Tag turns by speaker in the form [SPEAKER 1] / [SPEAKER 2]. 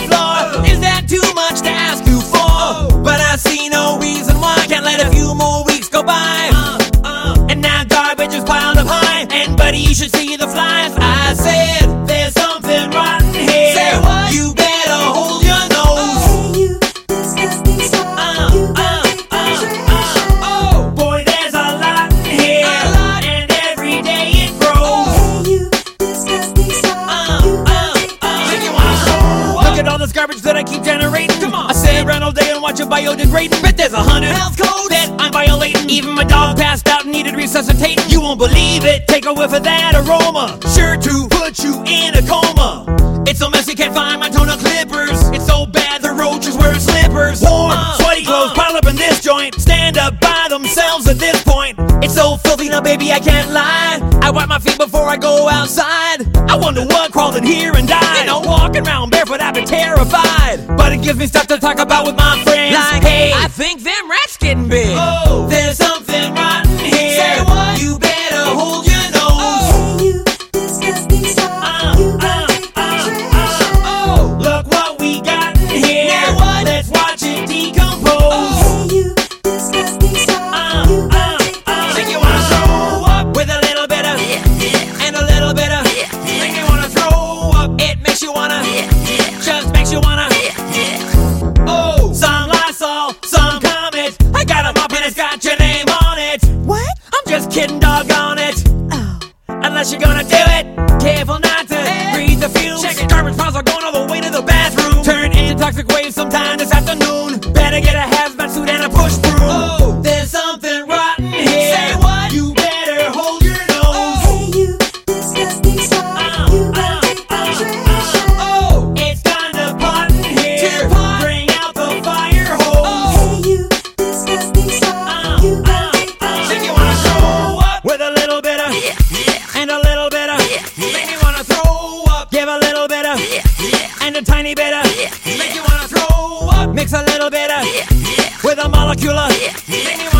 [SPEAKER 1] floor. Is that too much to ask you for? But I see no reason why. Can't let a few more weeks go by. And now garbage is piled up high. And buddy, you should see the flies. I said, there's something rotten here. Say what? You better hold your nose.
[SPEAKER 2] Hey, you disgusting stuff. You got
[SPEAKER 1] Oh, boy, there's a lot in here. And every day it grows.
[SPEAKER 2] Hey, you disgusting stuff. You got
[SPEAKER 1] Think you wanna look at all this garbage that I keep generating? Come on. I sit around all day and watch it biodegrading. Bet there's 100 health codes that I'm violating. Even my dog passed out and needed resuscitating. You won't believe it. Take a whiff of that aroma. Sure to put you in a coma. It's so messy, can't find my toner clippers. It's so bad the roaches wear slippers. Warm, sweaty clothes pile up in this joint. Stand up by themselves at this point. It's so filthy now, baby, I can't lie. I wipe my feet before I go outside. I wonder what crawled in here and died. You know, walking around barefoot, I've been terrified. But it gives me stuff to talk about with my friends. Like, hey, I think them rats getting big. Oh, there's something rotten here. Say what? You better hold your nose.
[SPEAKER 2] Hey, you disgusting stuff. You got
[SPEAKER 1] Oh, look what we got in here. Now what? Let's watch it decompose.
[SPEAKER 2] Hey, you disgusting stuff. You got
[SPEAKER 1] Think you wanna throw up with a little bit of and a little bit of. Think you wanna throw up? It makes you wanna. Just makes you wanna. Oh, some Lysol, some Comet. I got a mop and it's got your name on it.
[SPEAKER 2] What?
[SPEAKER 1] I'm just kidding, doggone it.
[SPEAKER 2] Oh.
[SPEAKER 1] Unless you're gonna do it, careful not to breathe the fumes. Check it, garbage piles are going all the way to the bathroom. Turn into toxic waves sometime this afternoon. Better get a hazmat suit and a push broom. Oh, there's something rotten here. Say what? You better hold your nose.
[SPEAKER 2] Hey, you disgusting stuff. You got
[SPEAKER 1] Oh, it's kinda pot in here. Bring out the fire hose.
[SPEAKER 2] Hey, you disgusting stuff. You got
[SPEAKER 1] Think you wanna throw up with a little bit of and a little bit of. Make me wanna throw up. Give a little bit of and a tiny bit of. Make you wanna throw up. Mix a little bit of with a molecule of. Make me